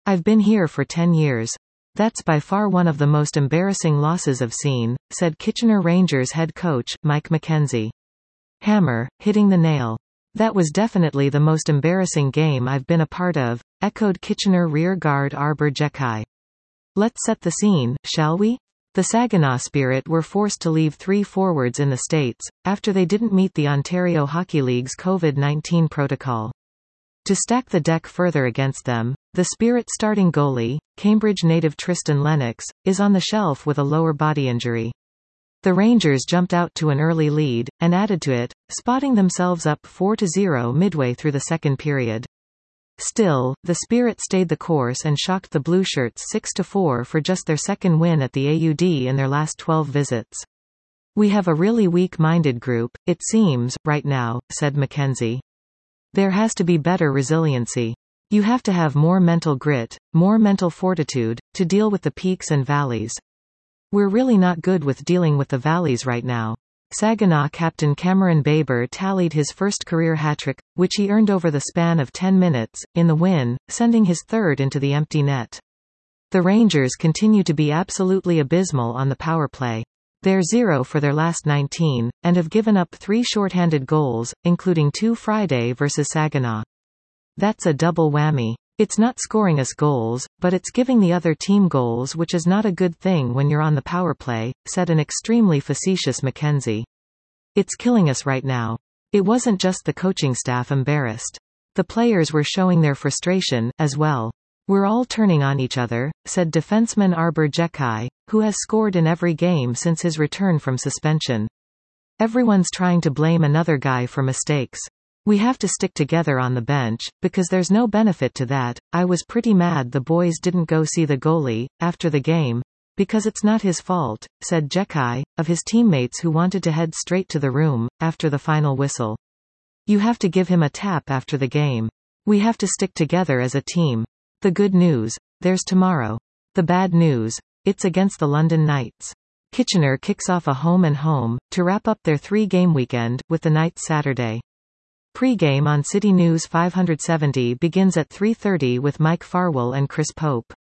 I've been here for 10 years. That's by far one of the most embarrassing losses I've seen, said Kitchener Rangers head coach, Mike McKenzie. Hammer, hitting the nail. That was definitely the most embarrassing game I've been a part of, echoed Kitchener rear guard Arbor Jekai. Let's set the scene, shall we? The Saginaw Spirit were forced to leave 3 forwards in the States, after they didn't meet the Ontario Hockey League's COVID-19 protocol. To stack the deck further against them, the Spirit's starting goalie, Cambridge native Tristan Lennox, is on the shelf with a lower body injury. The Rangers jumped out to an early lead, and added to it, spotting themselves up 4-0 midway through the second period. Still, the Spirit stayed the course and shocked the Blueshirts 6-4 for just their second win at the AUD in their last 12 visits. We have a really weak-minded group, it seems, right now, said McKenzie. There has to be better resiliency. You have to have more mental grit, more mental fortitude, to deal with the peaks and valleys. We're really not good with dealing with the valleys right now. Saginaw captain Cameron Baber tallied his first career hat-trick, which he earned over the span of 10 minutes, in the win, sending his third into the empty net. The Rangers continue to be absolutely abysmal on the power play. They're 0 for their last 19, and have given up 3 shorthanded goals, including 2 Friday versus Saginaw. That's a double whammy. It's not scoring us goals, but it's giving the other team goals, which is not a good thing when you're on the power play, said an extremely facetious McKenzie. It's killing us right now. It wasn't just the coaching staff embarrassed. The players were showing their frustration, as well. We're all turning on each other, said defenseman Arbor Jekai, who has scored in every game since his return from suspension. Everyone's trying to blame another guy for mistakes. We have to stick together on the bench, because there's no benefit to that. I was pretty mad the boys didn't go see the goalie, after the game, because it's not his fault, said Jekai, of his teammates who wanted to head straight to the room, after the final whistle. You have to give him a tap after the game. We have to stick together as a team. The good news, there's tomorrow. The bad news, it's against the London Knights. Kitchener kicks off a home-and-home, to wrap up their 3-game weekend, with the Knights Saturday. Pre-game on City News 570 begins at 3:30 with Mike Farwell and Chris Pope.